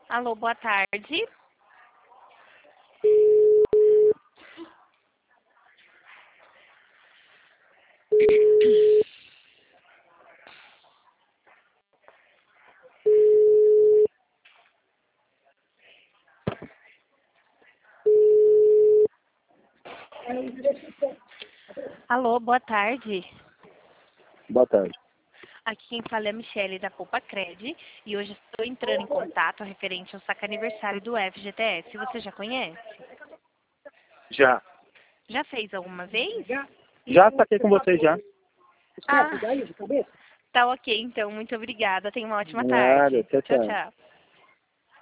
Alô, boa tarde. Alô, boa tarde. Boa tarde. Aqui quem fala é a Michele da Poupa Cred e hoje estou entrando em contato referente ao saque aniversário do FGTS. Você já conhece? Já. Já fez alguma vez? Já saquei com você já. Ah, tá ok então. Muito obrigada. Tenha uma ótima Nada, tarde. tchau, Tchau, tchau. tchau.